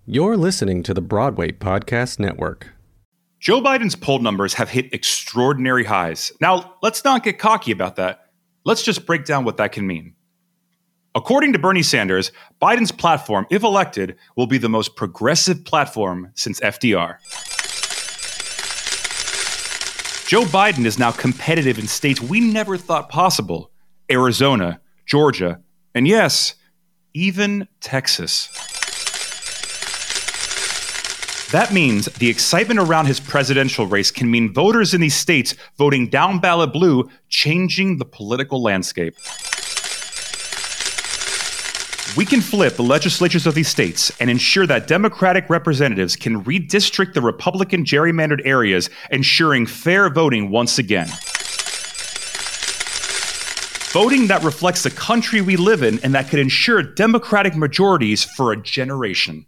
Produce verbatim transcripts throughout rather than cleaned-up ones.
You're listening to the Broadway Podcast Network. Joe Biden's poll numbers have hit extraordinary highs. Now, let's not get cocky about that. Let's just break down what that can mean. According to Bernie Sanders, Biden's platform, if elected, will be the most progressive platform since F D R. Joe Biden is now competitive in states we never thought possible: Arizona, Georgia, and yes, even Texas. That means the excitement around his presidential race can mean voters in these states voting down ballot blue, changing the political landscape. We can flip the legislatures of these states and ensure that Democratic representatives can redistrict the Republican gerrymandered areas, ensuring fair voting once again. Voting that reflects the country we live in and that could ensure Democratic majorities for a generation.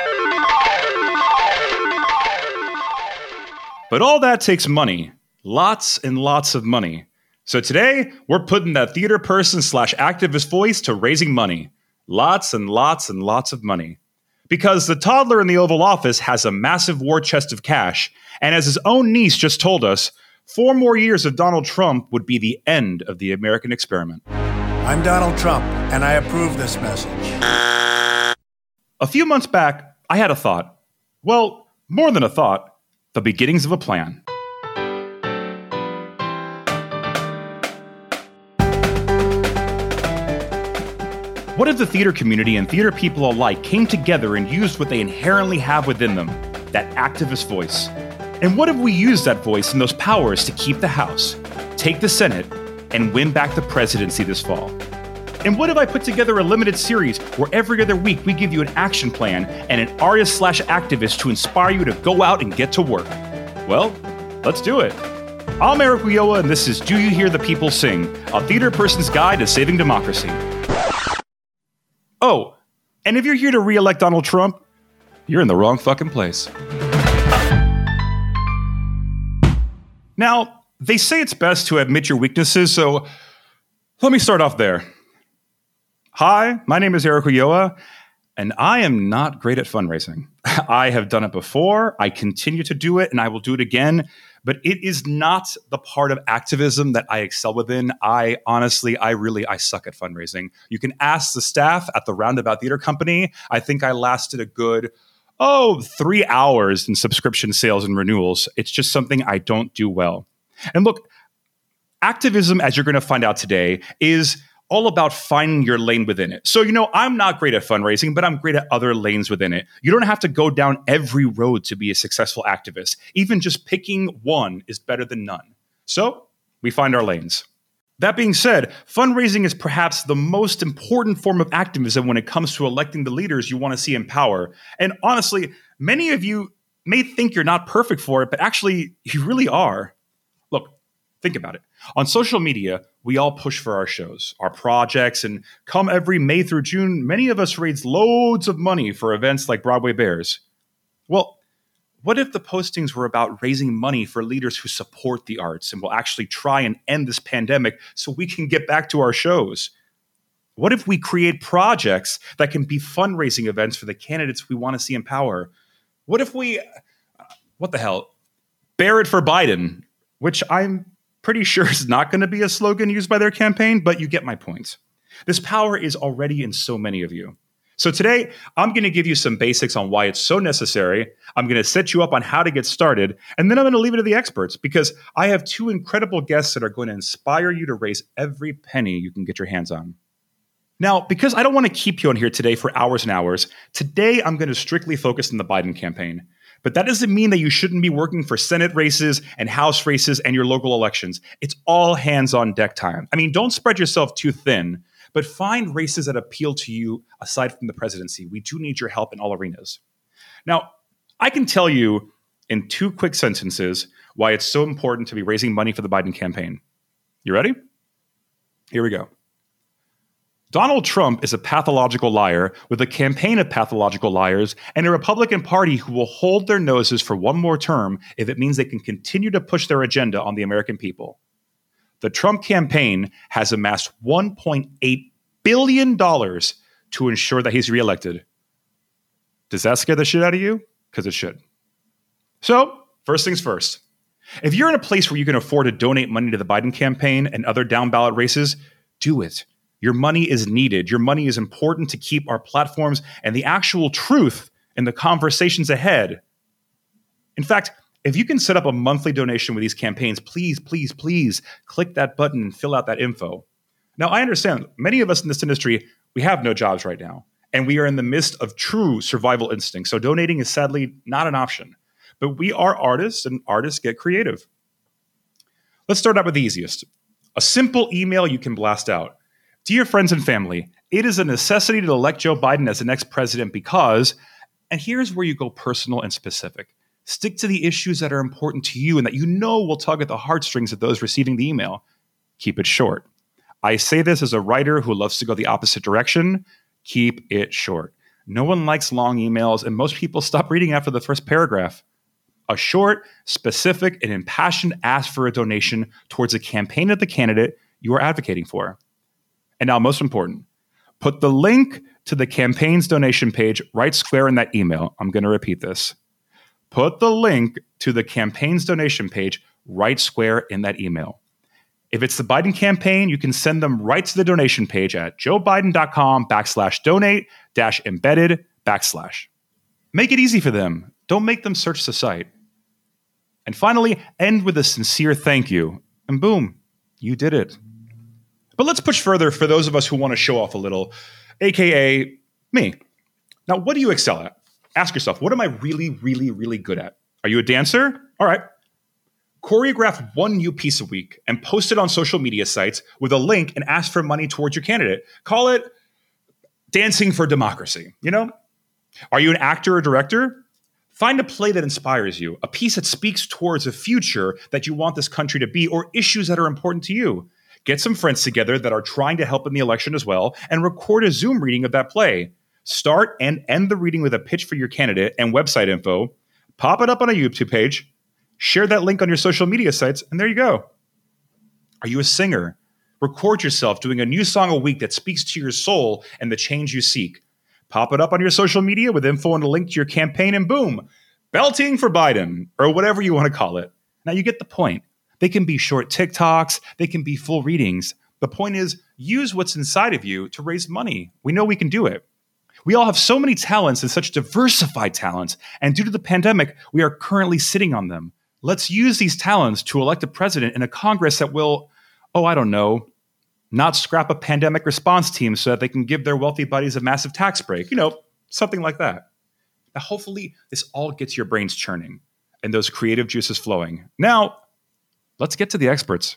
But all that takes money. Lots and lots of money. So today, we're putting that theater person slash activist voice to raising money. Lots and lots and lots of money. Because the toddler in the Oval Office has a massive war chest of cash, and as his own niece just told us, four more years of Donald Trump would be the end of the American experiment. I'm Donald Trump, and I approve this message. A few months back, I had a thought. Well, more than a thought. The beginnings of a plan. What if the theater community and theater people alike came together and used what they inherently have within them, that activist voice? And what if we used that voice and those powers to keep the House, take the Senate, and win back the presidency this fall? And what if I put together a limited series where every other week we give you an action plan and an artist slash activist to inspire you to go out and get to work? Well, let's do it. I'm Eric Ulloa, and this is Do You Hear the People Sing, a theater person's guide to saving democracy. Oh, and if you're here to re-elect Donald Trump, you're in the wrong fucking place. Now, they say it's best to admit your weaknesses, so let me start off there. Hi, my name is Eric Ulloa, and I am not great at fundraising. I have done it before, I continue to do it, and I will do it again, but it is not the part of activism that I excel within. I honestly, I really, I suck at fundraising. You can ask the staff at the Roundabout Theater Company. I think I lasted a good, oh, three hours in subscription sales and renewals. It's just something I don't do well. And look, activism, as you're going to find out today, is all about finding your lane within it. So, you know, I'm not great at fundraising, but I'm great at other lanes within it. You don't have to go down every road to be a successful activist. Even just picking one is better than none. So we find our lanes. That being said, fundraising is perhaps the most important form of activism when it comes to electing the leaders you want to see in power. And honestly, many of you may think you're not perfect for it, but actually you really are. Look, think about it. On social media, we all push for our shows, our projects, and come every May through June, many of us raise loads of money for events like Broadway Bears. Well, what if the postings were about raising money for leaders who support the arts and will actually try and end this pandemic so we can get back to our shows? What if we create projects that can be fundraising events for the candidates we want to see in power? What if we, what the hell, bear it for Biden, which I'm pretty sure is not going to be a slogan used by their campaign, but you get my point. This power is already in so many of you. So today, I'm going to give you some basics on why it's so necessary. I'm going to set you up on how to get started, and then I'm going to leave it to the experts because I have two incredible guests that are going to inspire you to raise every penny you can get your hands on. Now, because I don't want to keep you on here today for hours and hours, today I'm going to strictly focus on the Biden campaign. But that doesn't mean that you shouldn't be working for Senate races and House races and your local elections. It's all hands on deck time. I mean, don't spread yourself too thin, but find races that appeal to you aside from the presidency. We do need your help in all arenas. Now, I can tell you in two quick sentences why it's so important to be raising money for the Biden campaign. You ready? Here we go. Donald Trump is a pathological liar with a campaign of pathological liars and a Republican Party who will hold their noses for one more term if it means they can continue to push their agenda on the American people. The Trump campaign has amassed one point eight billion dollars to ensure that he's reelected. Does that scare the shit out of you? Because it should. So, first things first. If you're in a place where you can afford to donate money to the Biden campaign and other down ballot races, do it. Your money is needed. Your money is important to keep our platforms and the actual truth in the conversations ahead. In fact, if you can set up a monthly donation with these campaigns, please, please, please click that button and fill out that info. Now, I understand many of us in this industry, we have no jobs right now, and we are in the midst of true survival instinct. So donating is sadly not an option. But we are artists, and artists get creative. Let's start out with the easiest. A simple email you can blast out. Dear friends and family, it is a necessity to elect Joe Biden as the next president because, and here's where you go personal and specific. Stick to the issues that are important to you and that you know will tug at the heartstrings of those receiving the email. Keep it short. I say this as a writer who loves to go the opposite direction. Keep it short. No one likes long emails, and most people stop reading after the first paragraph. A short, specific, and impassioned ask for a donation towards a campaign of the candidate you are advocating for. And now, most important, put the link to the campaign's donation page right square in that email. I'm going to repeat this. Put the link to the campaign's donation page right square in that email. If it's the Biden campaign, you can send them right to the donation page at joebiden.com backslash donate dash embedded backslash. Make it easy for them. Don't make them search the site. And finally, end with a sincere thank you. And boom, you did it. But let's push further for those of us who want to show off a little, A K A me. Now, what do you excel at? Ask yourself, what am I really, really, really good at? Are you a dancer? All right. Choreograph one new piece a week and post it on social media sites with a link and ask for money towards your candidate. Call it Dancing for Democracy, you know? Are you an actor or director? Find a play that inspires you, a piece that speaks towards a future that you want this country to be, or issues that are important to you. Get some friends together that are trying to help in the election as well, and record a Zoom reading of that play. Start and end the reading with a pitch for your candidate and website info. Pop it up on a YouTube page. Share that link on your social media sites, and there you go. Are you a singer? Record yourself doing a new song a week that speaks to your soul and the change you seek. Pop it up on your social media with info and a link to your campaign, and boom, belting for Biden, or whatever you want to call it. Now you get the point. They can be short TikToks. They can be full readings. The point is, use what's inside of you to raise money. We know we can do it. We all have so many talents and such diversified talents, and due to the pandemic, we are currently sitting on them. Let's use these talents to elect a president in a Congress that will, oh, I don't know, not scrap a pandemic response team so that they can give their wealthy buddies a massive tax break. You know, something like that. Now, hopefully, this all gets your brains churning and those creative juices flowing. Now, let's get to the experts.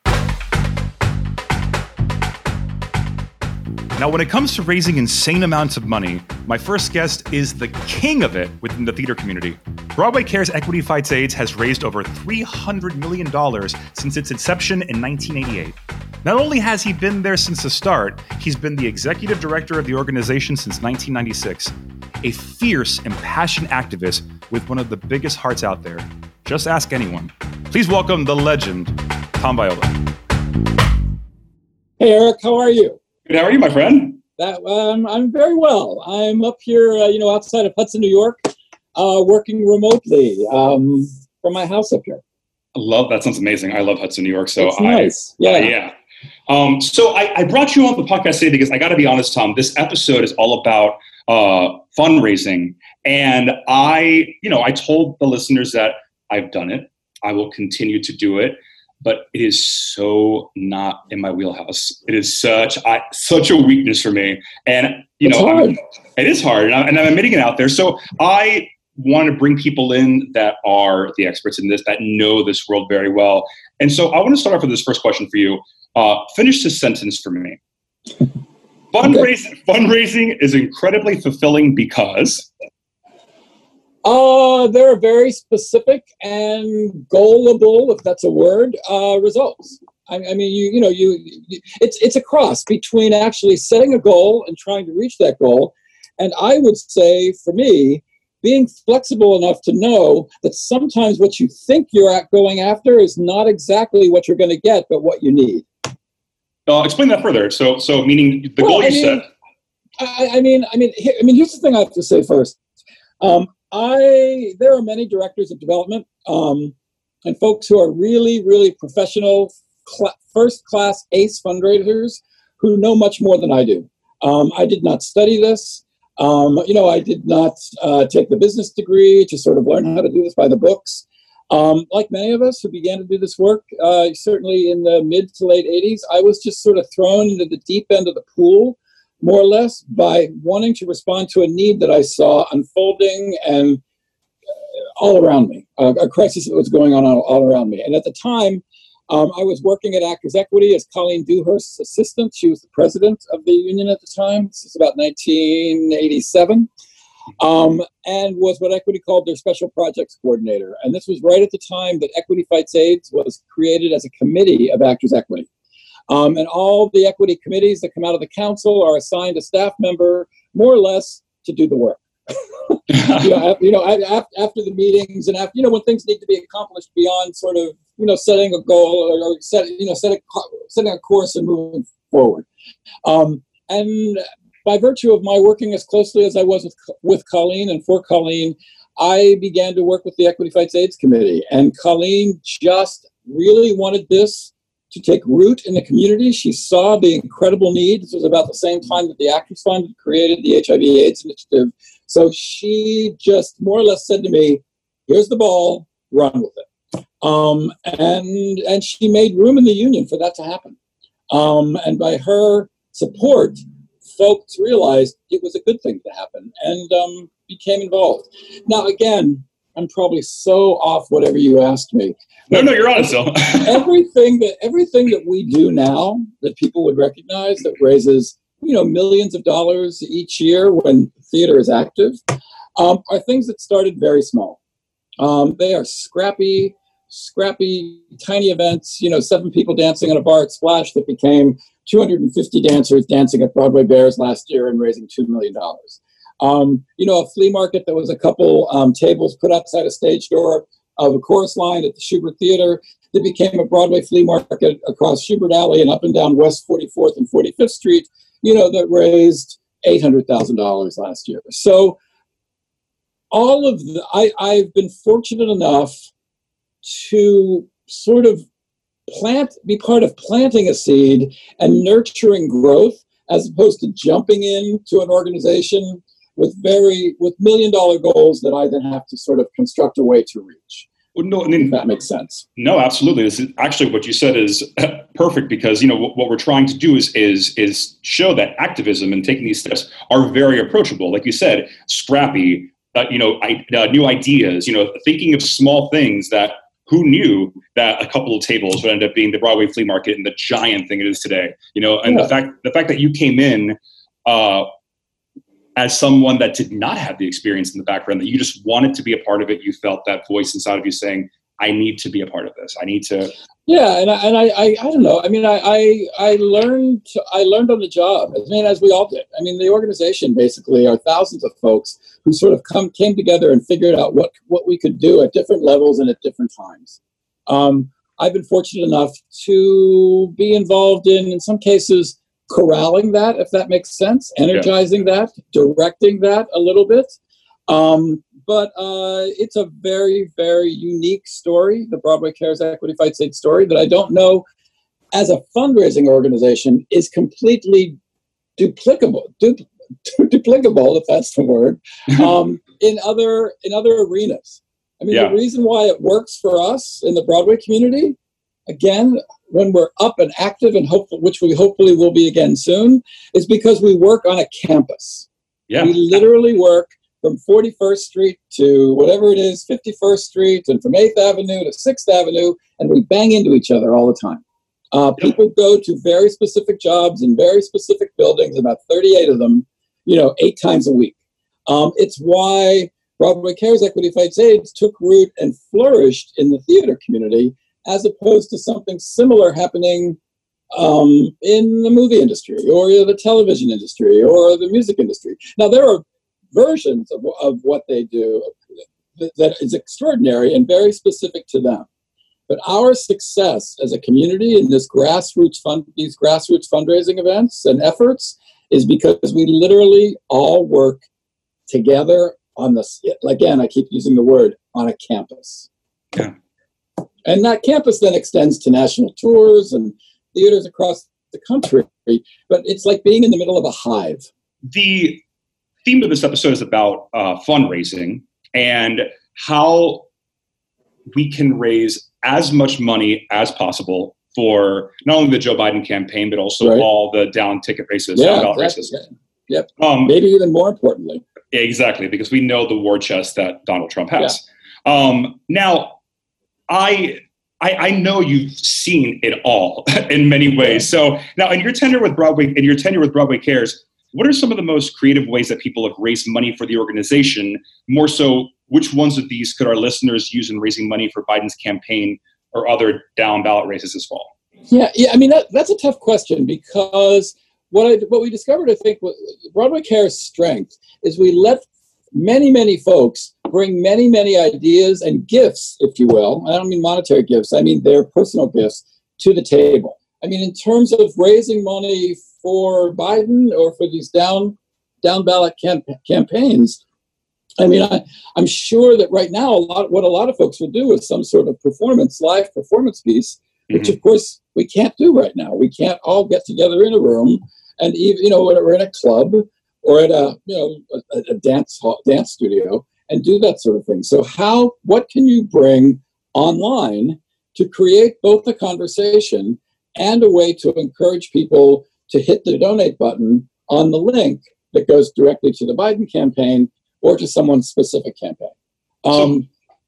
Now, when it comes to raising insane amounts of money, my first guest is the king of it within the theater community. Broadway Cares Equity Fights AIDS has raised over three hundred million dollars since its inception in nineteen eighty-eight. Not only has he been there since the start, he's been the executive director of the organization since nineteen ninety-six. A fierce and passionate activist with one of the biggest hearts out there. Just ask anyone. Please welcome the legend, Tom Viola. Hey, Eric, how are you? Good, how are you, my friend? That, um, I'm very well. I'm up here, uh, you know, outside of Hudson, New York, uh, working remotely um, from my house up here. I love that. Sounds amazing. I love Hudson, New York. So it's nice. I, yeah, uh, yeah. Um, so I, I brought you on the podcast today because I got to be honest, Tom. This episode is all about uh, fundraising, and I, you know, I told the listeners that I've done it. I will continue to do it. But it is so not in my wheelhouse. It is such I, such a weakness for me, and you it's know, hard. I'm, it is hard, and I'm, and I'm admitting it out there. So I want to bring people in that are the experts in this, that know this world very well. And so I want to start off with this first question for you. Uh, finish this sentence for me. Fundraising, okay. Fundraising is incredibly fulfilling because. Uh, there are very specific and goalable, if that's a word, uh, results. I, I mean, you you know, you, you it's it's a cross between actually setting a goal and trying to reach that goal. And I would say, for me, being flexible enough to know that sometimes what you think you're at going after is not exactly what you're going to get, but what you need. Uh, explain that further. So, so meaning the well, goal I you mean, set. I, I mean, I mean, here, I mean, here's the thing I have to say first. Um, I there are many directors of development um, and folks who are really, really professional, cl- first-class ace fundraisers who know much more than I do. Um, I did not study this. Um, you know, I did not uh, take the business degree to sort of learn how to do this by the books. Um, like many of us who began to do this work, uh, certainly in the mid to late eighties, I was just sort of thrown into the deep end of the pool, more or less, by wanting to respond to a need that I saw unfolding and all around me, uh, a crisis that was going on all, all around me. And at the time, Um, I was working at Actors Equity as Colleen Dewhurst's assistant. She was the president of the union at the time. This is about nineteen eighty-seven. Um, and was what Equity called their special projects coordinator. And this was right at the time that Equity Fights AIDS was created as a committee of Actors Equity. Um, and all the equity committees that come out of the council are assigned a staff member, more or less, to do the work. you know, you know, after the meetings and after, you know, when things need to be accomplished beyond sort of, you know, setting a goal or, or set, you know, setting, setting a course and moving forward. Um, and by virtue of my working as closely as I was with, with Colleen and for Colleen, I began to work with the Equity Fights AIDS Committee. And Colleen just really wanted this to take root in the community. She saw the incredible need. This was about the same time that the Actors Fund created the H I V AIDS initiative. So she just more or less said to me, here's the ball, run with it. Um, and and she made room in the union for that to happen. Um, and by her support, folks realized it was a good thing to happen and um, became involved. Now, again, I'm probably so off whatever you asked me. No, no, you're on it still. everything that everything that we do now that people would recognize that raises, you know, millions of dollars each year when theater is active, um, are things that started very small. Um, they are scrappy, scrappy, tiny events, you know, seven people dancing at a bar at Splash that became two hundred fifty dancers dancing at Broadway Bears last year and raising two million dollars. Um, you know, a flea market that was a couple um, tables put outside a stage door of a chorus line at the Shubert Theater that became a Broadway flea market across Shubert Alley and up and down West forty-fourth and forty-fifth Street, you know, that raised eight hundred thousand dollars last year. So all of the, I, I've been fortunate enough to sort of plant, be part of planting a seed and nurturing growth as opposed to jumping into an organization with very, with million dollar goals that I then have to sort of construct a way to reach. Well, no, I mean, if that makes sense. No, absolutely. This is actually what you said is perfect because, you know, what, what we're trying to do is, is, is show that activism and taking these steps are very approachable. Like you said, scrappy, uh, you know, I, uh, new ideas, you know, thinking of small things that who knew that a couple of tables would end up being the Broadway flea market and the giant thing it is today, you know, and yeah. the fact, the fact that you came in, uh, as someone that did not have the experience in the background, that you just wanted to be a part of it. You felt that voice inside of you saying, I need to be a part of this. I need to. Yeah. And I, and I, I, I don't know. I mean, I, I, I learned, I learned on the job. I mean, as we all did. I mean, the organization basically are thousands of folks who sort of come, came together and figured out what, what we could do at different levels and at different times. Um, I've been fortunate enough to be involved in, in some cases, corralling that, if that makes sense, energizing yeah. that, directing that a little bit. Um, but uh, it's a very, very unique story, the Broadway Cares Equity Fights AIDS story, that I don't know, as a fundraising organization, is completely duplicable, du- duplicable, if that's the word, um, in other in other arenas. I mean, yeah. the reason why it works for us in the Broadway community, again, when we're up and active and hopeful, which we hopefully will be again soon, is because we work on a campus. Yeah. We literally work from forty-first Street to whatever it is, fifty-first Street, and from eighth Avenue to sixth Avenue, and we bang into each other all the time. Uh, yep. People go to very specific jobs in very specific buildings, about thirty-eight of them, you know, eight times a week. Um, it's why Broadway Cares Equity Fights AIDS took root and flourished in the theater community, as opposed to something similar happening um, in the movie industry or the television industry or the music industry. Now, there are versions of, of what they do that, that is extraordinary and very specific to them. But our success as a community in this grassroots fund, these grassroots fundraising events and efforts is because we literally all work together on this, again, I keep using the word, on a campus. Yeah. And that campus then extends to national tours and theaters across the country, but it's like being in the middle of a hive. The theme of this episode is about uh, fundraising and how we can raise as much money as possible for not only the Joe Biden campaign, but also Right. all the down ticket races, Yeah, down ballot exactly. races. Yep. Um, Maybe even more importantly. Exactly, because we know the war chest that Donald Trump has. Um, now, I, I I know you've seen it all in many ways. So now, in your tenure with Broadway, in your tenure with Broadway Cares, what are some of the most creative ways that people have raised money for the organization? More so, which ones of these could our listeners use in raising money for Biden's campaign or other down ballot races this fall? Yeah, yeah. I mean, that, that's a tough question because what I what we discovered, I think, Broadway Cares' strength is we let many, many folks bring many, many ideas and gifts, if you will. I don't mean monetary gifts. I mean their personal gifts to the table. I mean, in terms of raising money for Biden or for these down down ballot camp- campaigns, I mean, I, I'm sure that right now, a lot what a lot of folks will do is some sort of performance, live performance piece, which Mhm. of course we can't do right now. We can't all get together in a room and even, you know, we're in a club or at a, you know, a, a dance hall, dance studio and do that sort of thing. So how, what can you bring online to create both a conversation and a way to encourage people to hit the donate button on the link that goes directly to the Biden campaign or to someone's specific campaign? Um,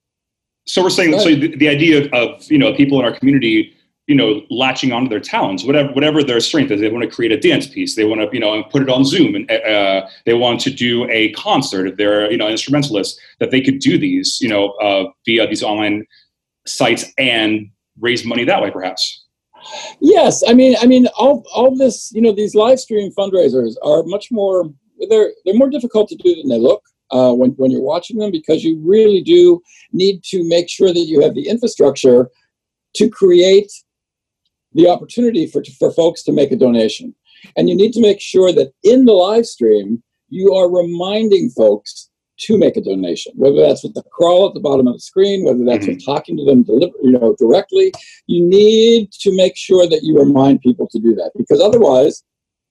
so, so we're saying, so the, the idea of, of, you know, people in our community, you know, latching onto their talents, whatever, whatever their strength is. They want to create a dance piece. They want to, you know, put it on Zoom, and uh, they want to do a concert. If they're, you know, instrumentalists, that they could do these, you know, uh, via these online sites and raise money that way, perhaps. Yes, I mean, I mean, all all this, you know, these live stream fundraisers are much more. They're they're more difficult to do than they look uh, when when you're watching them, because you really do need to make sure that you have the infrastructure to create the opportunity for for folks to make a donation, and you need to make sure that in the live stream you are reminding folks to make a donation, whether that's with the crawl at the bottom of the screen, whether that's Mhm. with talking to them, deliver, you know, directly. You need to make sure that you remind people to do that, because otherwise,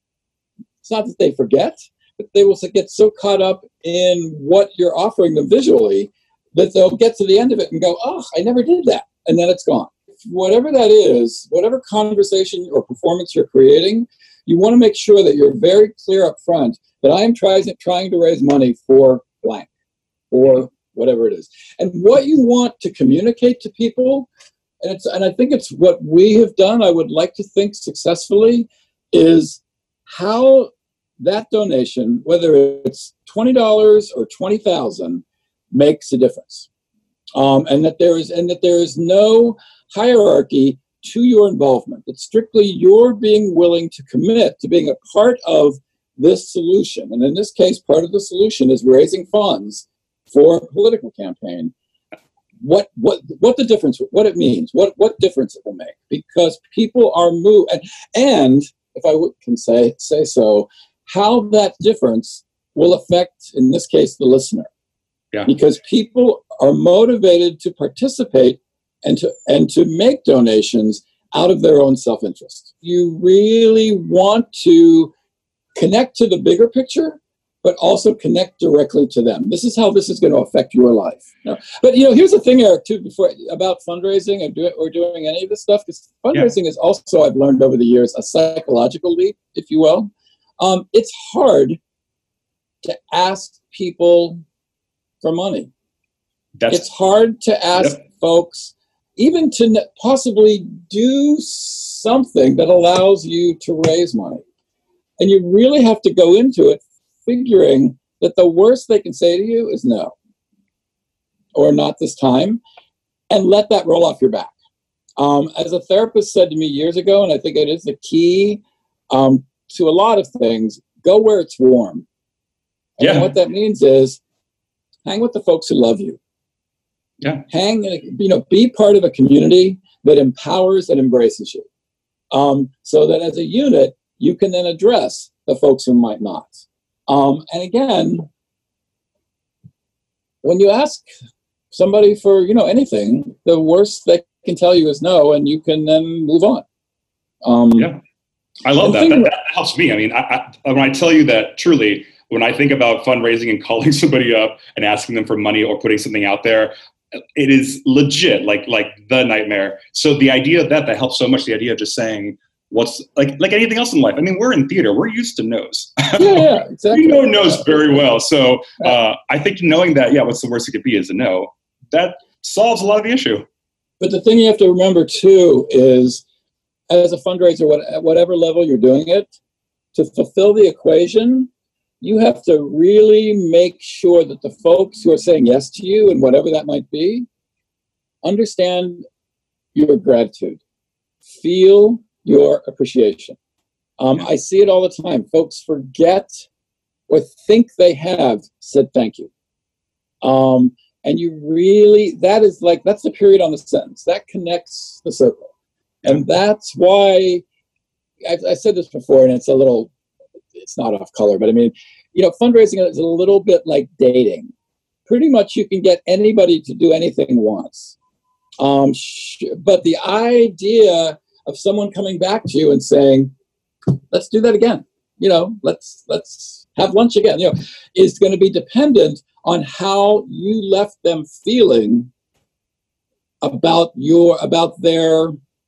it's not that they forget, but they will get so caught up in what you're offering them visually that they'll get to the end of it and go, "Oh, I never did that," and then it's gone. Whatever that is, whatever conversation or performance you're creating, you want to make sure that you're very clear up front that I am trying trying to raise money for blank or whatever it is. And what you want to communicate to people, and it's and I think it's what we have done, I would like to think successfully, is how that donation, whether it's twenty dollars or twenty thousand, makes a difference. Um, and that there is and that there is no hierarchy to your involvement. It's strictly your being willing to commit to being a part of this solution. And in this case, part of the solution is raising funds for a political campaign. What what what the difference, what it means, what what difference it will make, because people are moved, and, and if I w- can say say so, how that difference will affect, in this case, the listener. Yeah. Because people are motivated to participate and to and to make donations out of their own self-interest. You really want to connect to the bigger picture, but also connect directly to them. This is how this is going to affect your life. Now, but you know, here's the thing, Eric, too, before about fundraising and do, or doing any of this stuff, because fundraising yeah. is also, I've learned over the years, a psychological leap, if you will. Um, it's hard to ask people for money. That's, it's hard to ask yep. folks even to possibly do something that allows you to raise money. And you really have to go into it figuring that the worst they can say to you is no, or not this time, and let that roll off your back. Um, as a therapist said to me years ago, and I think it is the key um, to a lot of things, go where it's warm. And yeah. what that means is hang with the folks who love you. Yeah. Hang, you know, be part of a community that empowers and embraces you. Um, so that as a unit, you can then address the folks who might not. Um, and again, when you ask somebody for, you know, anything, the worst they can tell you is no, and you can then move on. Um, yeah, I love that. that. That helps me. I mean, I, I, when I tell you that, truly, when I think about fundraising and calling somebody up and asking them for money or putting something out there, it is legit, like like the nightmare. So the idea of that, that helps so much. The idea of just saying what's like like anything else in life. I mean, we're in theater. We're used to no's. Yeah, yeah, exactly. We know no's very well. So uh, I think knowing that, yeah, what's the worst it could be is a no. That solves a lot of the issue. But the thing you have to remember, too, is as a fundraiser, what, at whatever level you're doing it, to fulfill the equation, you have to really make sure that the folks who are saying yes to you, and whatever that might be, understand your gratitude, feel your appreciation. Um, I see it all the time. Folks forget or think they have said thank you. Um, and you really, that is like, that's the period on the sentence. That connects the circle. And that's why, I've, I said this before, and it's a little, it's not off color, but I mean, you know, fundraising is a little bit like dating. Pretty much you can get anybody to do anything once. Um, sh- but the idea of someone coming back to you and saying, let's do that again, you know, let's let's have lunch again, you know, is going to be dependent on how you left them feeling about your, about their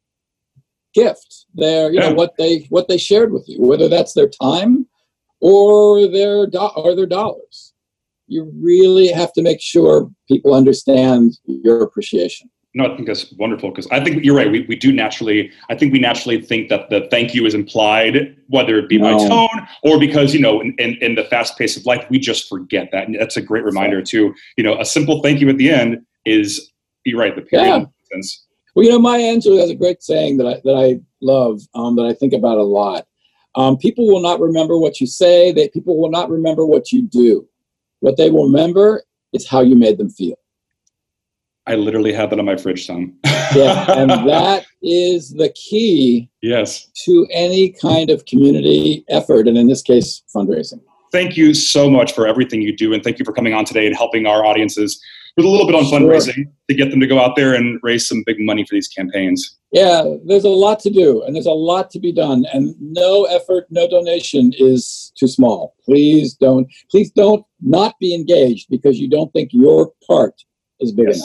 gift, their, you know, Yeah. what they what they shared with you, whether that's their time or their do- or their dollars. You really have to make sure people understand your appreciation. No, I think that's wonderful, because I think you're right. We we do naturally, I think we naturally think that the thank you is implied, whether it be No. by tone or because, you know, in, in, in the fast pace of life, we just forget that. And that's a great reminder too. You know, a simple thank you at the end is, you're right, the period. Yeah. Sense. Well, you know, Maya Angelou has a great saying that I that I love, um, that I think about a lot. Um, people will not remember what you say. They people will not remember what you do. What they will remember is how you made them feel. I literally have that on my fridge, Tom. Yeah, and that is the key Yes. to any kind of community effort, and in this case, fundraising. Thank you so much for everything you do, and thank you for coming on today and helping our audiences with a little bit on Sure. fundraising to get them to go out there and raise some big money for these campaigns. Yeah, there's a lot to do, and there's a lot to be done, and no effort, no donation is too small. Please don't, please don't not be engaged because you don't think your part is big Yes. enough.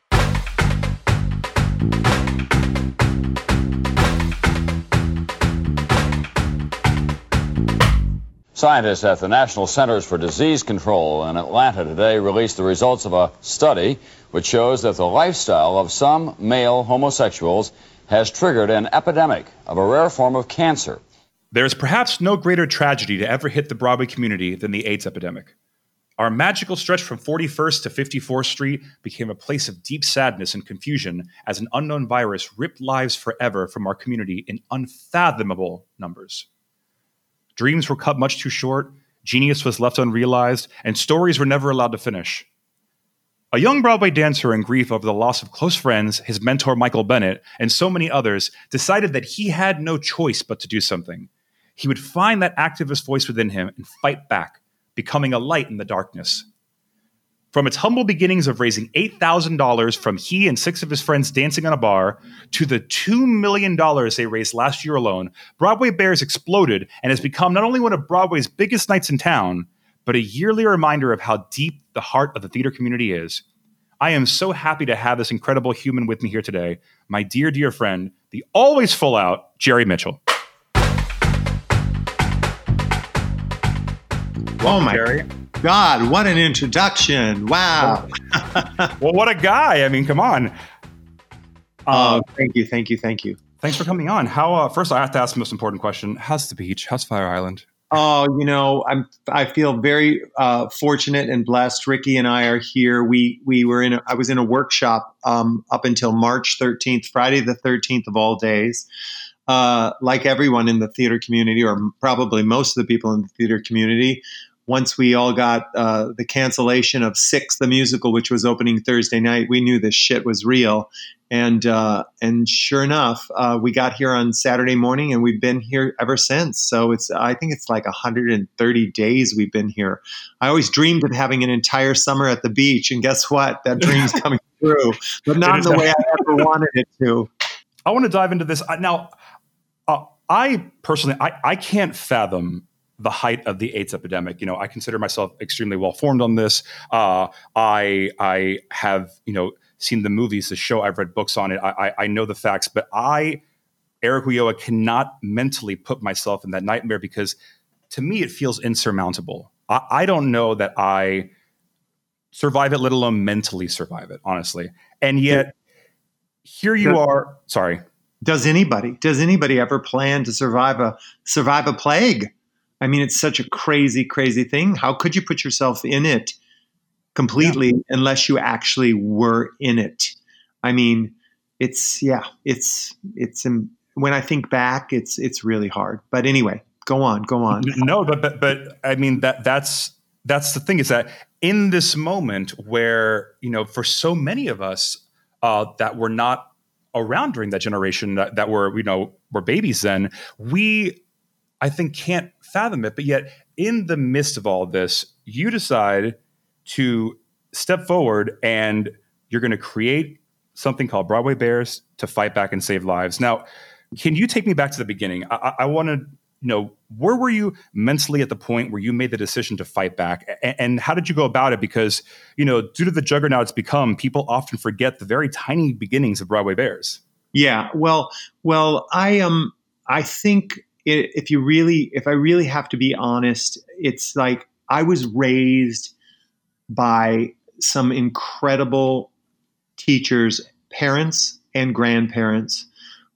Scientists at the National Centers for Disease Control in Atlanta today released the results of a study which shows that the lifestyle of some male homosexuals has triggered an epidemic of a rare form of cancer. There is perhaps no greater tragedy to ever hit the Broadway community than the AIDS epidemic. Our magical stretch from forty-first to fifty-fourth Street became a place of deep sadness and confusion as an unknown virus ripped lives forever from our community in unfathomable numbers. Dreams were cut much too short, genius was left unrealized, and stories were never allowed to finish. A young Broadway dancer in grief over the loss of close friends, his mentor Michael Bennett, and so many others, decided that he had no choice but to do something. He would find that activist voice within him and fight back, becoming a light in the darkness. From its humble beginnings of raising eight thousand dollars from he and six of his friends dancing on a bar to the two million dollars they raised last year alone, Broadway Bears exploded and has become not only one of Broadway's biggest nights in town, but a yearly reminder of how deep the heart of the theater community is. I am so happy to have this incredible human with me here today, my dear, dear friend, the always full out Jerry Mitchell. Oh my Jerry. God, what an introduction. Wow. Well, what a guy. I mean, come on. Oh, thank you, thank you, thank you. Thanks for coming on. How? Uh, first, I have to ask the most important question. How's the beach? How's Fire Island? Oh, you know, I'm. I feel very uh, fortunate and blessed. Ricky and I are here. We we were in. A, I was in a workshop um, up until March thirteenth, Friday the thirteenth of all days. Uh, like everyone in the theater community, or probably most of the people in the theater community, once we all got uh, the cancellation of Six the Musical, which was opening Thursday night, we knew this shit was real. And uh, and sure enough, uh, we got here on Saturday morning, and we've been here ever since. So it's I think it's like one hundred thirty days we've been here. I always dreamed of having an entire summer at the beach, and guess what? That dream's coming true, but not in the way I ever wanted it to. I want to dive into this now. Uh, I personally, I, I can't fathom the height of the AIDS epidemic. You know, I consider myself extremely well formed on this. Uh, I I have you know. seen the movies, the show, I've read books on it. I, I, I know the facts, but I, Eric Ulloa, cannot mentally put myself in that nightmare because to me, it feels insurmountable. I, I don't know that I survive it, let alone mentally survive it, honestly. And yet here you are. Sorry. Does anybody, does anybody ever plan to survive a, survive a plague? I mean, it's such a crazy, crazy thing. How could you put yourself in it completely yeah. unless you actually were in it? I mean, it's, yeah, it's, it's, um, when I think back, it's, it's really hard. But anyway, go on, go on. No, but, but, but I mean, that, that's, that's the thing is that in this moment where, you know, for so many of us uh, that were not around during that generation that, that were, you know, were babies then, we, I think, can't fathom it. But yet in the midst of all this, you decide to step forward and you're going to create something called Broadway Bears to fight back and save lives. Now, can you take me back to the beginning? I, I want to know, where were you mentally at the point where you made the decision to fight back? And, and how did you go about it? Because, you know, due to the juggernaut it's become, people often forget the very tiny beginnings of Broadway Bears. Yeah, well, well, I um, I think it, if you really, if I really have to be honest, it's like I was raised by some incredible teachers, parents and grandparents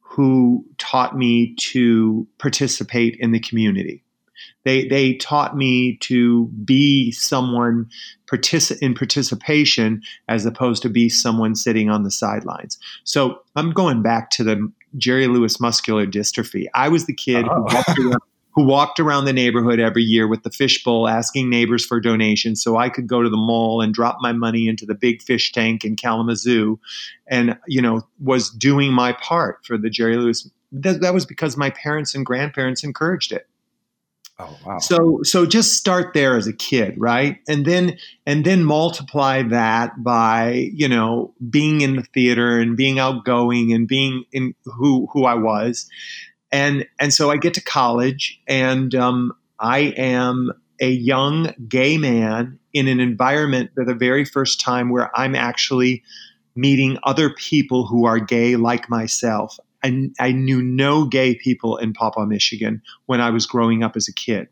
who taught me to participate in the community. They they taught me to be someone partici- in participation as opposed to be someone sitting on the sidelines. So I'm going back to the Jerry Lewis muscular dystrophy. I was the kid oh. who walked around who walked around the neighborhood every year with the fishbowl asking neighbors for donations so I could go to the mall and drop my money into the big fish tank in Kalamazoo and, you know, was doing my part for the Jerry Lewis. That, that was because my parents and grandparents encouraged it. Oh, wow. So, so just start there as a kid, right? And then, and then multiply that by, you know, being in the theater and being outgoing and being in who, who I was. And and so I get to college, and um, I am a young gay man in an environment for the very first time where I'm actually meeting other people who are gay like myself. I, I knew no gay people in Pawpaw, Michigan when I was growing up as a kid.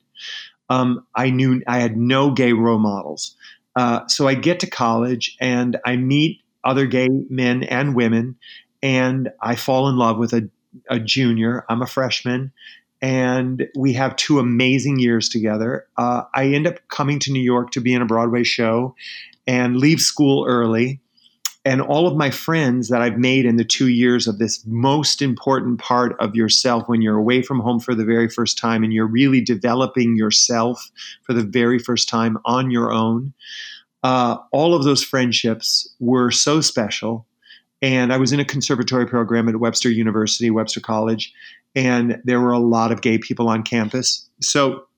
Um, I knew I had no gay role models. Uh, so I get to college, and I meet other gay men and women, and I fall in love with a a junior. I'm a freshman, and we have two amazing years together. Uh, I end up coming to New York to be in a Broadway show and leave school early. And all of my friends that I've made in the two years of this most important part of yourself when you're away from home for the very first time and you're really developing yourself for the very first time on your own, uh, all of those friendships were so special. And I was in a conservatory program at Webster University, Webster College, and there were a lot of gay people on campus. So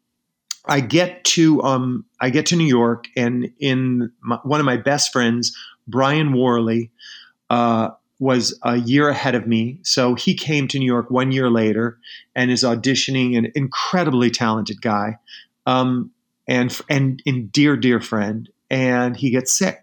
I get to um, I get to New York, and in my, one of my best friends, Brian Worley, uh, was a year ahead of me. So he came to New York one year later and is auditioning, an incredibly talented guy, um, and and and dear dear friend, and he gets sick.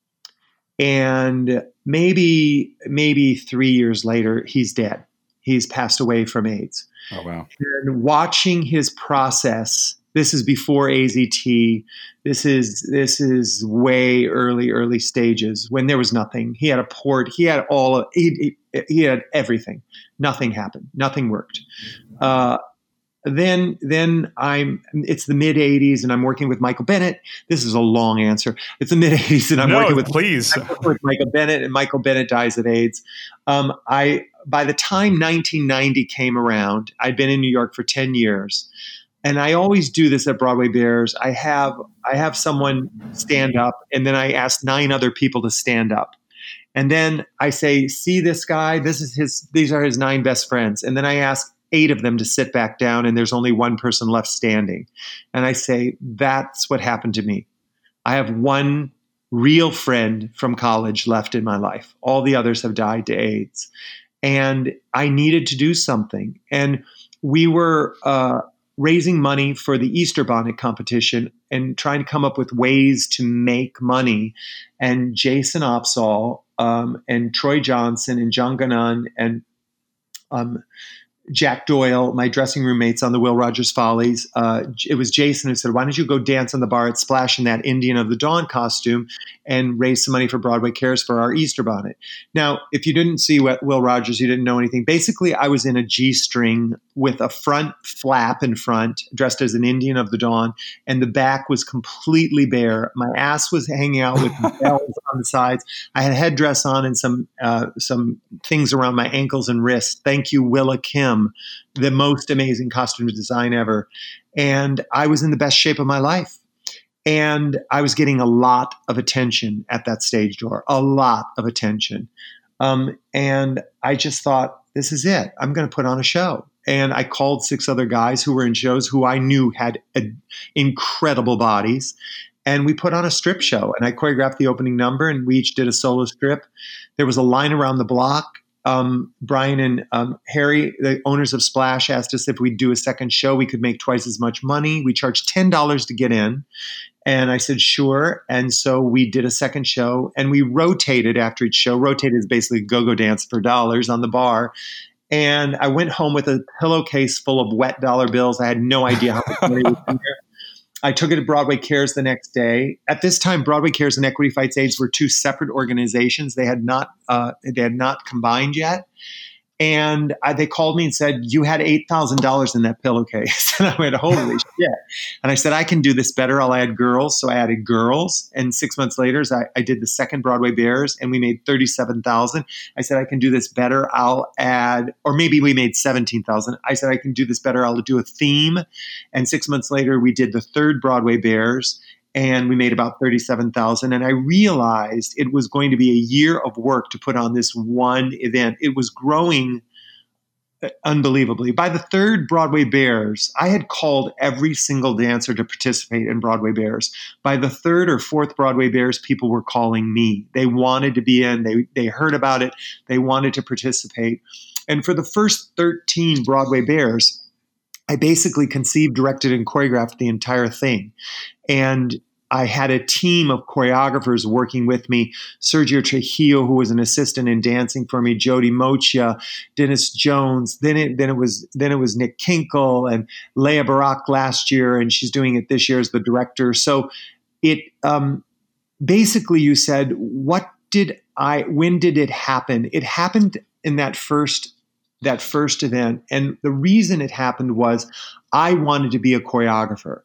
And maybe, maybe three years later, he's dead. He's passed away from AIDS. Oh, wow. And watching his process, this is before A Z T. This is, this is way early, early stages when there was nothing. He had a port. He had all of, he, he, he had everything. Nothing happened. Nothing worked. Uh, Then, then I'm. It's the mid eighties, and I'm working with Michael Bennett. This is a long answer. It's the mid eighties, and I'm no, working with please I'm working with Michael Bennett, and Michael Bennett dies of AIDS. Um, I by the time nineteen ninety came around, I'd been in New York for ten years. And I always do this at Broadway Bears. I have I have someone stand up, and then I ask nine other people to stand up. And then I say, see this guy? This is his, these are his nine best friends. And then I ask eight of them to sit back down, and there's only one person left standing. And I say, that's what happened to me. I have one real friend from college left in my life. All the others have died to AIDS. And I needed to do something. And we were uh, raising money for the Easter bonnet competition and trying to come up with ways to make money. And Jason Opsahl um, and Troy Johnson and John Gannon and um, Jack Doyle, my dressing room mates on the Will Rogers Follies. Uh, it was Jason who said, why don't you go dance on the bar at Splash in that Indian of the Dawn costume and raise some money for Broadway Cares for our Easter bonnet. Now, if you didn't see Will Rogers, you didn't know anything. Basically, I was in a G-string with a front flap in front, dressed as an Indian of the Dawn, and the back was completely bare. My ass was hanging out with bells on the sides. I had a headdress on and some uh, some things around my ankles and wrists. Thank you, Willa Kim, the most amazing costume design ever. And I was in the best shape of my life. And I was getting a lot of attention at that stage door, a lot of attention. Um, and I just thought, this is it. I'm going to put on a show. And I called six other guys who were in shows who I knew had a, incredible bodies. And we put on a strip show. And I choreographed the opening number, and we each did a solo strip. There was a line around the block. Um, Brian and um, Harry, the owners of Splash, asked us if we'd do a second show, we could make twice as much money. We charged ten dollars to get in. And I said, sure. And so we did a second show, and we rotated after each show. Rotated is basically go-go dance for dollars on the bar. And I went home with a pillowcase full of wet dollar bills. I had no idea how much money was in there. I took it to Broadway Cares the next day. At this time, Broadway Cares and Equity Fights AIDS were two separate organizations. They had not uh, they had not combined yet. And I, they called me and said, you had eight thousand dollars in that pillowcase. And I went, holy shit. And I said, I can do this better. I'll add girls. So I added girls. And six months later, I, I did the second Broadway Bears, and we made thirty-seven thousand dollars. I said, I can do this better. I'll add, or maybe we made seventeen thousand dollars. I said, I can do this better. I'll do a theme. And six months later, we did the third Broadway Bears, and we made about thirty-seven thousand dollars. And I realized it was going to be a year of work to put on this one event. It was growing unbelievably. By the third Broadway Bears, I had called every single dancer to participate in Broadway Bears. By the third or fourth Broadway Bears, people were calling me. They wanted to be in. They, they heard about it. They wanted to participate. And for the first thirteen Broadway Bears, I basically conceived, directed, and choreographed the entire thing. And I had a team of choreographers working with me. Sergio Trujillo, who was an assistant in dancing for me, Jody Mocha, Dennis Jones. Then it then it was then it was Nick Kinkle and Leah Barak last year, and she's doing it this year as the director. So it um, basically, you said, what did I? When did it happen? It happened in that first that first event, and the reason it happened was I wanted to be a choreographer,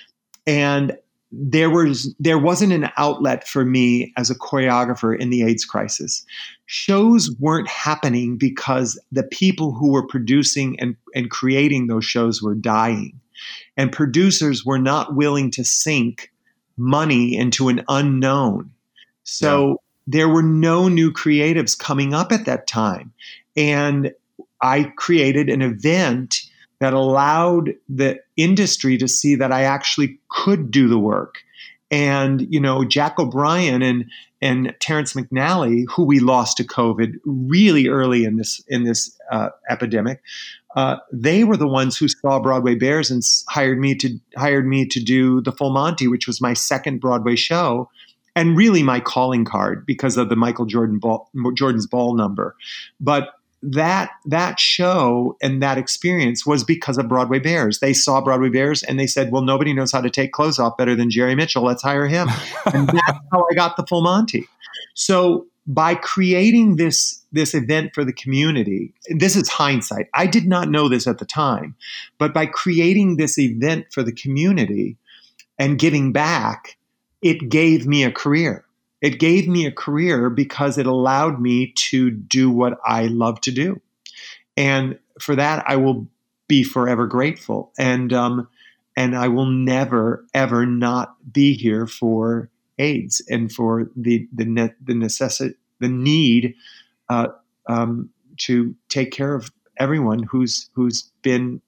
and there was there wasn't an outlet for me as a choreographer in the AIDS crisis. Shows weren't happening because the people who were producing and, and creating those shows were dying, and producers were not willing to sink money into an unknown. So yeah. There were no new creatives coming up at that time, and I created an event that allowed the industry to see that I actually could do the work. And, you know, Jack O'Brien and and Terrence McNally, who we lost to COVID really early in this in this uh, epidemic, uh, they were the ones who saw Broadway Bears and hired me to hired me to do the Full Monty, which was my second Broadway show, and really my calling card because of the Michael Jordan ball, Jordan's Ball number. But that that show and that experience was because of Broadway Bears. They saw Broadway Bears and they said, well, nobody knows how to take clothes off better than Jerry Mitchell. Let's hire him. And that's how I got the Full Monty. So by creating this, this event for the community, this is hindsight. I did not know this at the time, but by creating this event for the community and giving back, it gave me a career. It gave me a career because it allowed me to do what I love to do. And for that, I will be forever grateful. And um, and I will never, ever not be here for AIDS and for the the ne- the necessity, the need uh, um, to take care of everyone who's who's been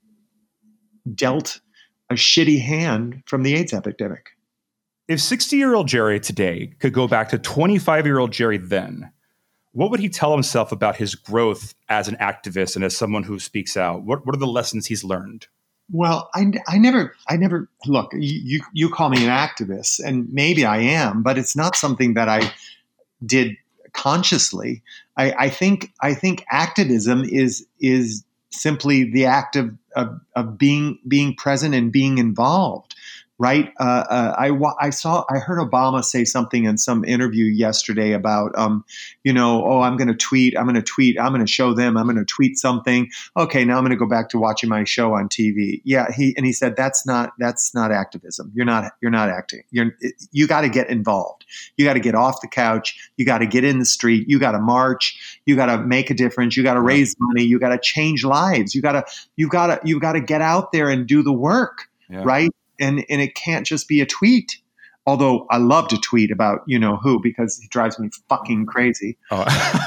dealt a shitty hand from the AIDS epidemic. If sixty-year-old Jerry today could go back to twenty-five-year-old Jerry then, what would he tell himself about his growth as an activist and as someone who speaks out? What What are the lessons he's learned? Well, I, I never, I never look. You you call me an activist, and maybe I am, but it's not something that I did consciously. I, I think I think activism is is simply the act of of, of being being present and being involved. Right. Uh, uh, I, I saw I heard Obama say something in some interview yesterday about, um, you know, oh, I'm going to tweet. I'm going to tweet. I'm going to show them. I'm going to tweet something. OK, now I'm going to go back to watching my show on T V. Yeah. He and he said, that's not that's not activism. You're not you're not acting. You're you got to get involved. You got to get off the couch. You got to get in the street. You got to march. You got to make a difference. You got to raise money. You got to change lives. You got to you got to you got to get out there and do the work. Yeah. Right. And and it can't just be a tweet. Although I love to tweet about, you know, who, because he drives me fucking crazy. Oh.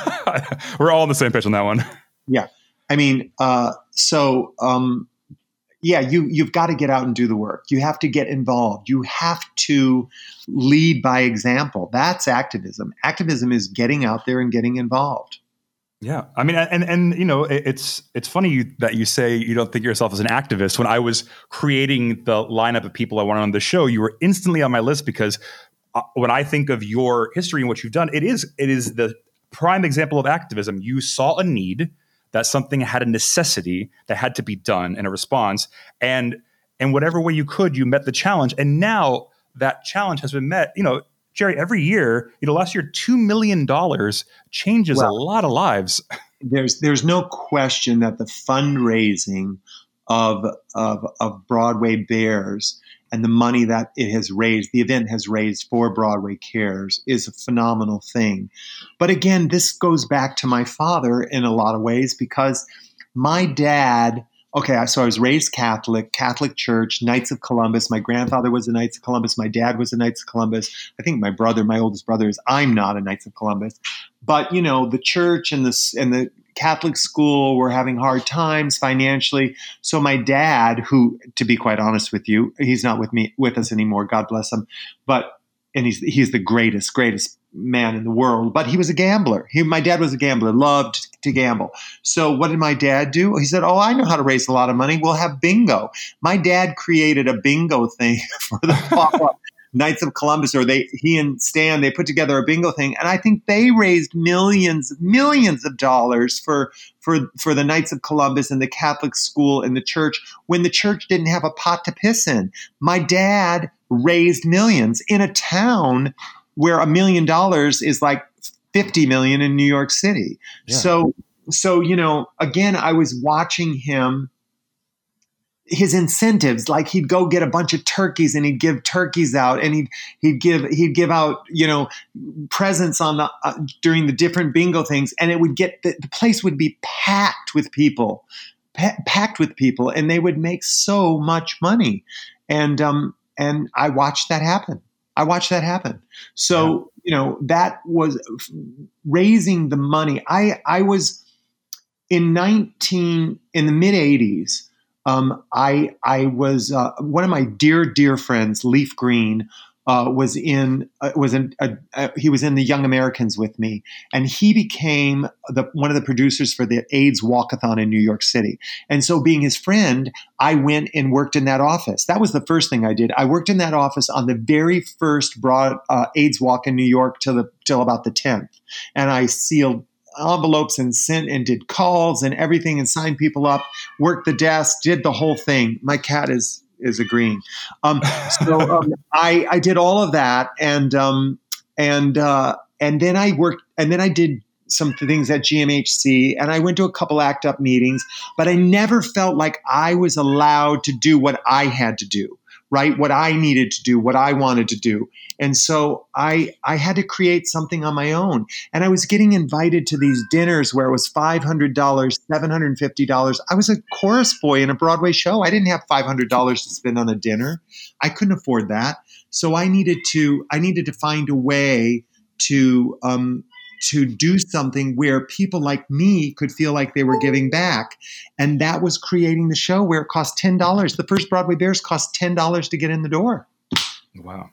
We're all on the same page on that one. Yeah. I mean, uh, so, um, yeah, you, you've got to get out and do the work. You have to get involved. You have to lead by example. That's activism. Activism is getting out there and getting involved. Yeah. I mean, and, and, you know, it's, it's funny you, that you say you don't think of yourself as an activist. When I was creating the lineup of people I wanted on the show, you were instantly on my list because uh, when I think of your history and what you've done, it is, it is the prime example of activism. You saw a need, that something had a necessity that had to be done in a response. And in whatever way you could, you met the challenge. And now that challenge has been met, you know, Jerry, every year, you know, last year, two million dollars changes well, a lot of lives. There's there's no question that the fundraising of, of, of Broadway Bears and the money that it has raised, the event has raised for Broadway Cares, is a phenomenal thing. But again, this goes back to my father in a lot of ways, because my dad... Okay, so I was raised Catholic, Catholic Church, Knights of Columbus. My grandfather was a Knights of Columbus. My dad was a Knights of Columbus. I think my brother, my oldest brother, is. I'm not a Knights of Columbus. But, you know, the church and the, and the Catholic school were having hard times financially. So my dad, who, to be quite honest with you, he's not with me with us anymore, God bless him, but and he's he's the greatest, greatest man in the world. But he was a gambler. He, my dad was a gambler, loved to gamble. So what did my dad do? He said, oh, I know how to raise a lot of money. We'll have bingo. My dad created a bingo thing for the Knights of Columbus, or they he and Stan, they put together a bingo thing. And I think they raised millions, millions of dollars for, for, for the Knights of Columbus and the Catholic school and the church when the church didn't have a pot to piss in. My dad raised millions in a town where a million dollars is like fifty million in New York City. Yeah. So, so, you know, again, I was watching him, his incentives, like he'd go get a bunch of turkeys and he'd give turkeys out, and he'd, he'd give, he'd give out, you know, presents on the, uh, during the different bingo things. And it would get, the, the place would be packed with people, pa- packed with people, and they would make so much money. And, um, and I watched that happen. I watched that happen. So, yeah. you know, that was raising the money. I, I was in nineteen, in the mid eighties. Um, I, I was, uh, one of my dear, dear friends, Leaf Green, uh, was in, uh, was in, uh, uh, he was in the Young Americans with me, and he became the, one of the producers for the AIDS Walkathon in New York City. And so being his friend, I went and worked in that office. That was the first thing I did. I worked in that office on the very first broad, uh, AIDS Walk in New York till the, till about the tenth. And I sealed envelopes and sent and did calls and everything and signed people up, worked the desk, did the whole thing. My cat is is agreeing. Um, so um, I I did all of that, and um, and uh, and then I worked, and then I did some things at G M H C, and I went to a couple ACT UP meetings, but I never felt like I was allowed to do what I had to do. right? What I needed to do, what I wanted to do. And so I I had to create something on my own. And I was getting invited to these dinners where it was five hundred dollars, seven hundred fifty dollars. I was a chorus boy in a Broadway show. I didn't have five hundred dollars to spend on a dinner. I couldn't afford that. So I needed to I needed to find a way to um, to do something where people like me could feel like they were giving back. And that was creating the show where it cost ten dollars. The first Broadway Bears cost ten dollars to get in the door. Wow.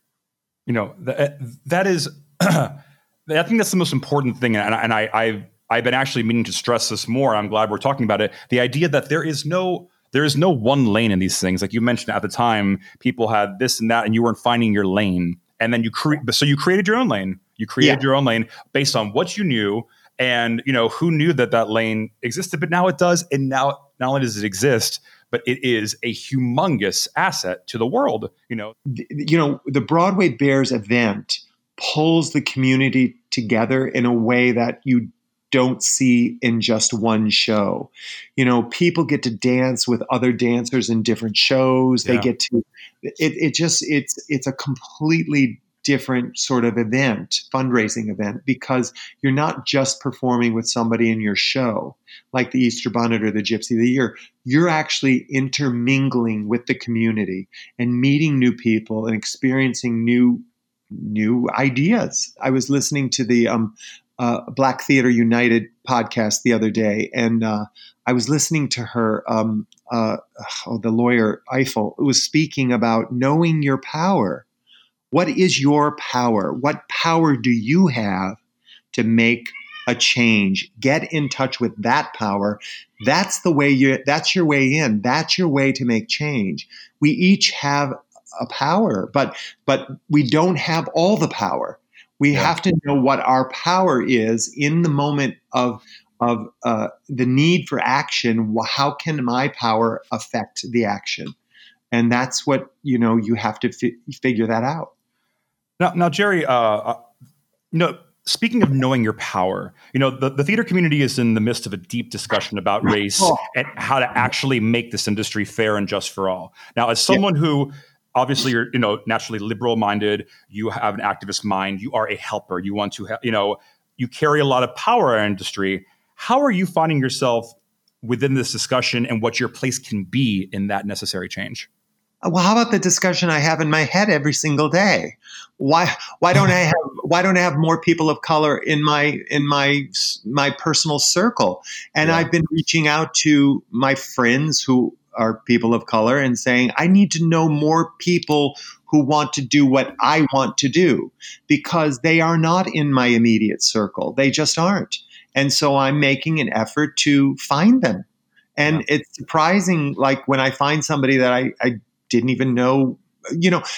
You know, that, that is, I think that's the most important thing. And, and I, I've, I've been actually meaning to stress this more. I'm glad we're talking about it. The idea that there is no, there is no one lane in these things. Like you mentioned at the time, people had this and that, and you weren't finding your lane. And then you create, so you created your own lane. You created yeah. your own lane based on what you knew, and you know who knew that that lane existed. But now it does, and now not only does it exist, but it is a humongous asset to the world. You know, you know, the Broadway Bears event pulls the community together in a way that you don't see in just one show. You know, people get to dance with other dancers in different shows. They yeah. get to. It, it just it's it's a completely different sort of event, fundraising event, because you're not just performing with somebody in your show, like the Easter Bonnet or the Gypsy of the Year. You're actually intermingling with the community and meeting new people and experiencing new new ideas. I was listening to the um, uh, Black Theater United podcast the other day, and uh, I was listening to her, um, uh, oh, the lawyer Eiffel, who was speaking about knowing your power. What is your power? What power do you have to make a change? Get in touch with that power. That's the way you, that's your way in. That's your way to make change. We each have a power, but, but we don't have all the power. We yeah. have to know what our power is in the moment of, of uh, the need for action. How can my power affect the action? And that's what, you know, you have to fi- figure that out. Now, now, Jerry, uh, uh, you know, speaking of knowing your power, you know, the, the theater community is in the midst of a deep discussion about race oh. and how to actually make this industry fair and just for all. Now, as someone yeah. who obviously you're, you know, naturally liberal minded, you have an activist mind, you are a helper, you want to, ha- you know, you carry a lot of power in our industry. How are you finding yourself within this discussion and what your place can be in that necessary change? Well, how about the discussion I have in my head every single day? Why why don't I have why don't I have more people of color in my in my my personal circle? And yeah. I've been reaching out to my friends who are people of color and saying, I need to know more people who want to do what I want to do, because they are not in my immediate circle. They just aren't. And so I'm making an effort to find them. And yeah. it's surprising, like when I find somebody that I, I didn't even know, you know,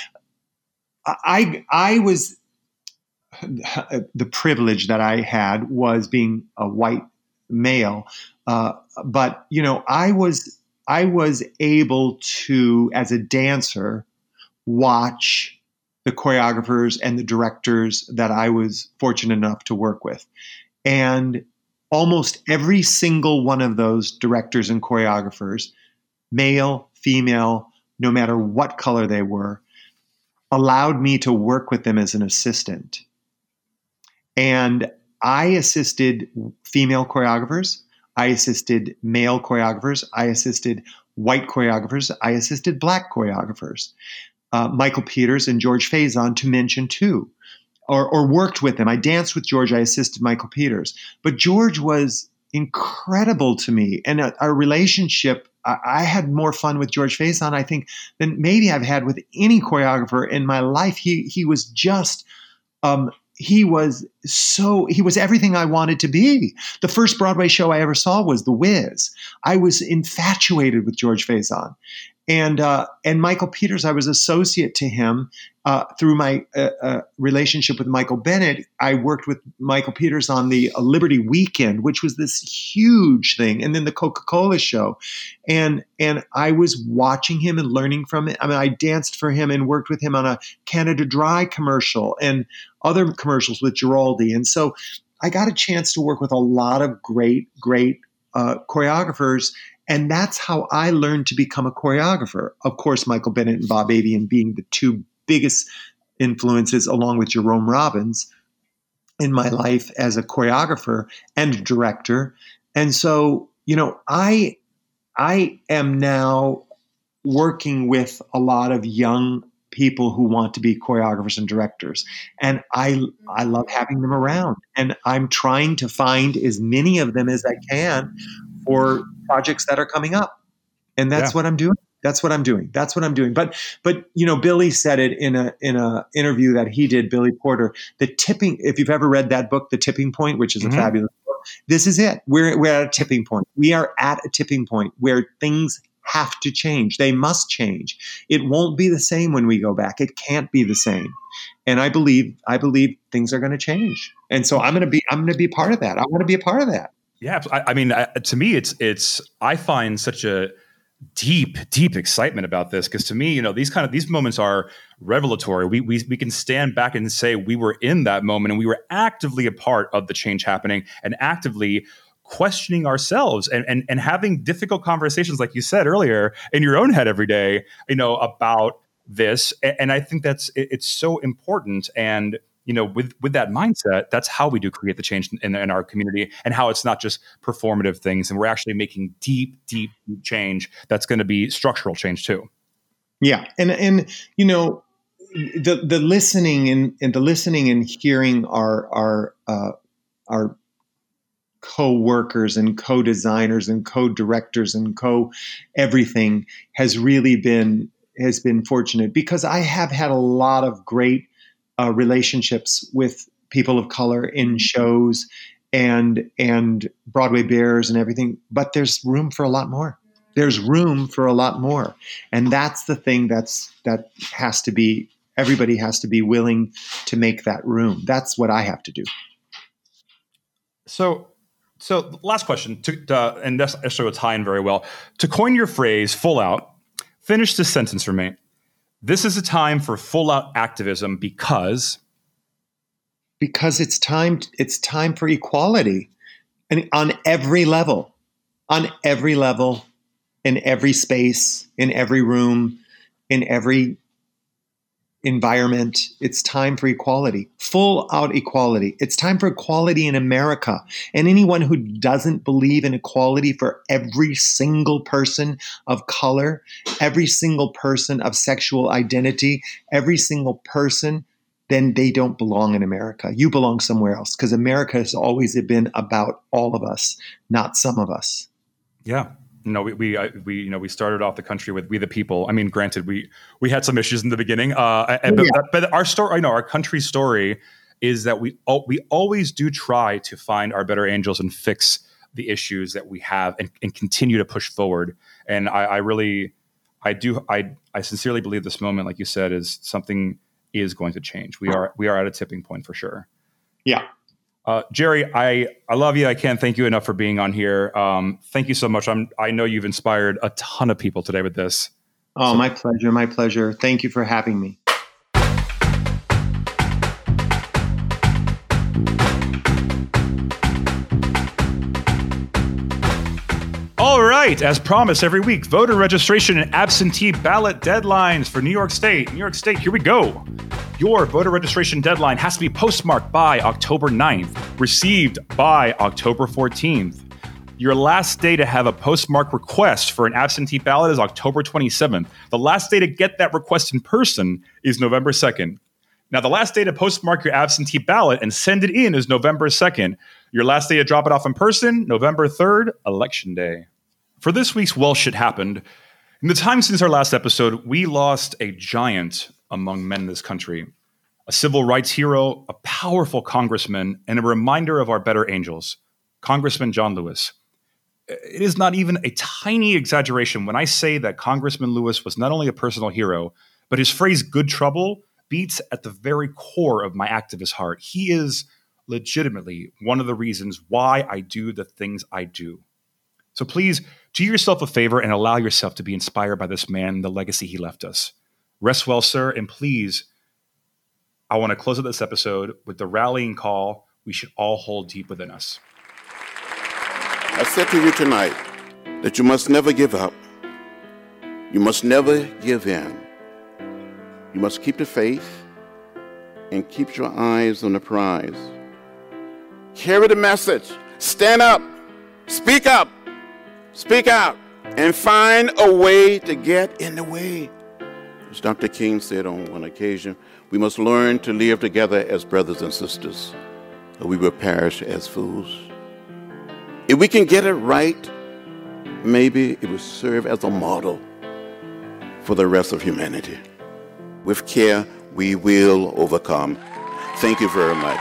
I I was, the privilege that I had was being a white male. Uh, but, you know, I was, I was able to, as a dancer, watch the choreographers and the directors that I was fortunate enough to work with. And almost every single one of those directors and choreographers, male, female, no matter what color they were, allowed me to work with them as an assistant. And I assisted female choreographers. I assisted male choreographers. I assisted white choreographers. I assisted black choreographers. Uh, Michael Peters and George Faison, to mention two, or, or worked with them. I danced with George. I assisted Michael Peters. But George was incredible to me. And a, a relationship, I, I had more fun with George Faison, I think, than maybe I've had with any choreographer in my life. He he was just, um, he was so, he was everything I wanted to be. The first Broadway show I ever saw was The Wiz. I was infatuated with George Faison. And uh, and Michael Peters, I was associate to him uh, through my uh, uh, relationship with Michael Bennett. I worked with Michael Peters on the uh, Liberty Weekend, which was this huge thing, and then the Coca-Cola show. And and I was watching him and learning from it. I mean, I danced for him and worked with him on a Canada Dry commercial and other commercials with Giraldi. And so I got a chance to work with a lot of great, great uh, choreographers. And that's how I learned to become a choreographer. Of course, Michael Bennett and Bob Avian being the two biggest influences, along with Jerome Robbins, in my life as a choreographer and director. And so, you know, I I am now working with a lot of young people who want to be choreographers and directors. And I I love having them around. And I'm trying to find as many of them as I can for projects that are coming up. And that's Yeah. what I'm doing. That's what I'm doing. That's what I'm doing. But but you know, Billy said it in a in a interview that he did, Billy Porter. The tipping, if you've ever read that book, The Tipping Point, which is Mhm. a fabulous book, this is it. We're we're at a tipping point. We are at a tipping point where things have to change. They must change. It won't be the same when we go back. It can't be the same. And I believe I believe things are going to change. And so I'm going to be I'm going to be part of that. I want to be a part of that. Yeah, I, I mean, I, to me, it's it's. I find such a deep, deep excitement about this because to me, you know, these kind of these moments are revelatory. We we we can stand back and say we were in that moment and we were actively a part of the change happening and actively questioning ourselves and and and having difficult conversations, like you said earlier, in your own head every day, you know, about this. And, and I think that's it, it's so important. And you know, with with that mindset, that's how we do create the change in, in our community, and how it's not just performative things, and we're actually making deep, deep, deep change that's going to be structural change too. Yeah, and and you know, the the listening and, and the listening and hearing our our uh, our co-workers and co-designers and co-directors and co-everything has really been has been fortunate because I have had a lot of great Uh, relationships with people of color in shows and and Broadway Bears and everything, but there's room for a lot more. There's room for a lot more, and that's the thing that's that has to be. Everybody has to be willing to make that room. That's what I have to do. So, so last question, to, uh, and this actually will tie in very well. To coin your phrase, "full out," finish this sentence for me. This is a time for full-out activism because because it's time. It's time for equality, and on every level, on every level, in every space, in every room, in every environment. It's time for equality, full-out equality. It's time for equality in America. And anyone who doesn't believe in equality for every single person of color, every single person of sexual identity, every single person, then they don't belong in America. You belong somewhere else because America has always been about all of us, not some of us. Yeah. No, we we, I, we you know we started off the country with "We the People." I mean, granted, we we had some issues in the beginning, uh, and, but, Yeah. but our story, I know our country's story is that we we always do try to find our better angels and fix the issues that we have, and, and continue to push forward. And I, I really, I do, I I sincerely believe this moment, like you said, is something is going to change. We are we are at a tipping point for sure. Yeah. Uh, Jerry, I, I love you. I can't thank you enough for being on here. Um, thank you so much. I'm, I know you've inspired a ton of people today with this. Oh, So- my pleasure. My pleasure. Thank you for having me. All right. As promised, every week, voter registration and absentee ballot deadlines for New York State. New York State, here we go. Your voter registration deadline has to be postmarked by October ninth, received by October fourteenth. Your last day to have a postmark request for an absentee ballot is October twenty-seventh. The last day to get that request in person is November second. Now, the last day to postmark your absentee ballot and send it in is November second. Your last day to drop it off in person, November third, Election Day. For this week's Well Shit Happened, in the time since our last episode, we lost a giant among men in this country, a civil rights hero, a powerful congressman, and a reminder of our better angels, Congressman John Lewis. It is not even a tiny exaggeration when I say that Congressman Lewis was not only a personal hero, but his phrase "good trouble" beats at the very core of my activist heart. He is legitimately one of the reasons why I do the things I do. So please do yourself a favor and allow yourself to be inspired by this man and the legacy he left us. Rest well, sir, and please, I want to close out this episode with the rallying call we should all hold deep within us. I said to you tonight, that you must never give up. You must never give in. You must keep the faith and keep your eyes on the prize. Carry the message. Stand up. Speak up. Speak out. And find a way to get in the way. As Doctor King said on one occasion, we must learn to live together as brothers and sisters, or we will perish as fools. If we can get it right, maybe it will serve as a model for the rest of humanity. With care, we will overcome. Thank you very much.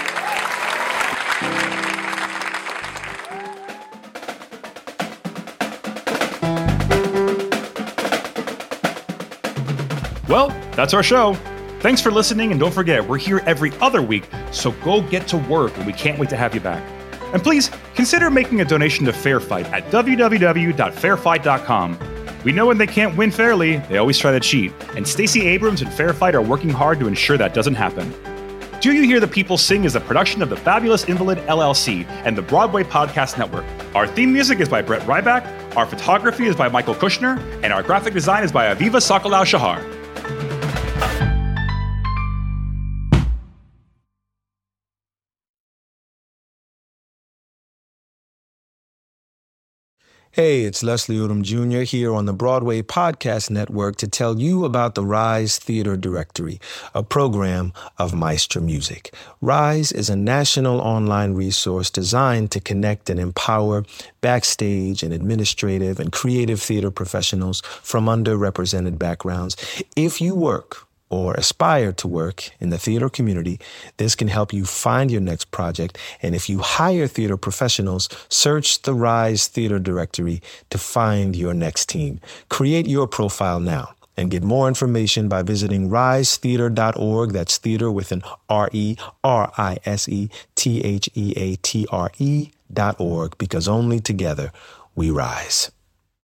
Well, that's our show. Thanks for listening, and don't forget, we're here every other week, so go get to work, and we can't wait to have you back. And please, consider making a donation to Fair Fight at w w w dot fair fight dot com. We know when they can't win fairly, they always try to cheat, and Stacey Abrams and Fair Fight are working hard to ensure that doesn't happen. Do You Hear the People Sing is a production of the Fabulous Invalid L L C and the Broadway Podcast Network. Our theme music is by Brett Ryback, our photography is by Michael Kushner, and our graphic design is by Aviva Sokolow-Shahar. Hey, it's Leslie Odom Junior here on the Broadway Podcast Network to tell you about the Rise Theater Directory, a program of Maestra Music. Rise is a national online resource designed to connect and empower backstage and administrative and creative theater professionals from underrepresented backgrounds. If you work or aspire to work in the theater community, this can help you find your next project. And if you hire theater professionals, search the Rise Theater Directory to find your next team. Create your profile now and get more information by visiting rise theater dot org. That's theater with an R E R I S E T H E A T R E dot org, because only together we rise.